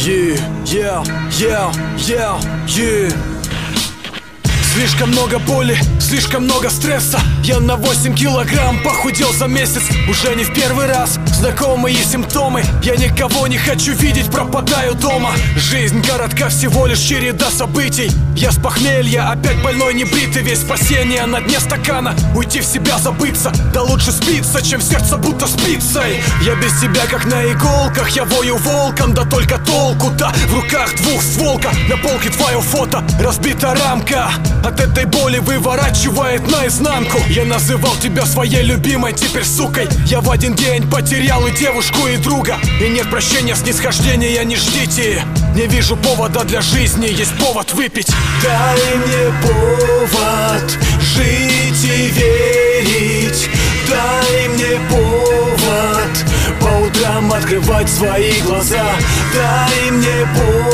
Yeah, yeah, yeah, yeah. Слишком много боли, слишком много стресса. Я на 8 килограмм похудел за месяц. Уже не в первый раз, знакомые симптомы. Я никого не хочу видеть, пропадаю дома. Жизнь коротка, всего лишь череда событий. Я с похмелья, опять больной, небритый. Весь спасение на дне стакана. Уйти в себя, забыться, да лучше спиться, чем сердце будто спицей. Я без тебя как на иголках, я вою волком, да только толку-то. В руках двухстволка, на полке твое фото. Разбита рамка, от этой боли выворачивает наизнанку. Я называл тебя своей любимой, теперь сукой. Я в один день потерял и девушку, и друга. И нет прощения, снисхождения не ждите. Не вижу повода для жизни, есть повод выпить. Дай мне повод жить и верить. Дай мне повод по утрам открывать свои глаза. Дай мне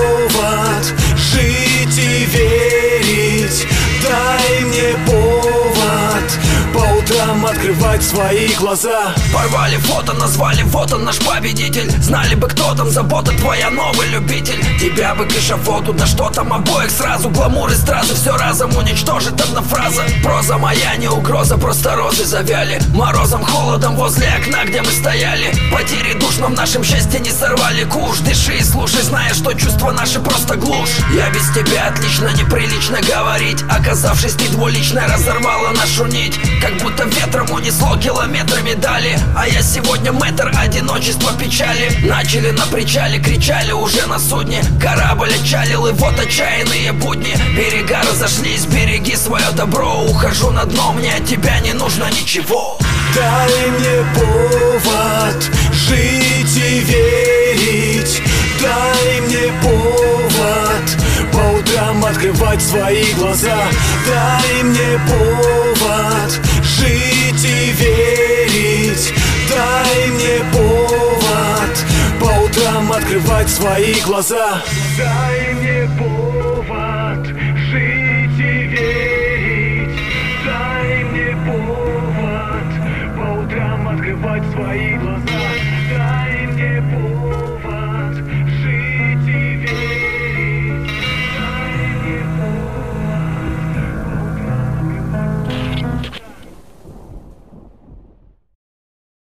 повод жить и верить. Дай мне повод по утрам открывать свои глаза. Порвали фото, назвали, вот он наш победитель. Знали бы, кто там, забота твоя, новый любитель. Тебя бы к эшафоту, да что там, обоих сразу. Гламур и стразы все разом уничтожит одна фраза. Проза моя не угроза, просто розы завяли. Морозом, холодом возле окна, где мы стояли. Потери душ, но в нашем счастье не сорвали куш. Дыши и слушай, зная, что чувства наши просто глушь. Я без тебя отлично, неприлично говорить. Оказавшись ты двуличной, разорвала нашу нить. Как будто ветром унесло километрами дали. А я сегодня мэтр одиночества, печали. Начали на причале, кричали уже на судне. Корабль отчалил, и вот отчаянные будни. Берега разошлись, береги свое добро. Ухожу на дно, мне от тебя не нужно ничего. Дай мне повод жить и верить. Дай мне повод по утрам открывать свои глаза. Дай мне повод жить и верить. Дай мне повод по утрам открывать свои глаза. Дай мне повод жить и верить. Дай мне повод по утрам открывать свои глаза. Дай мне повод.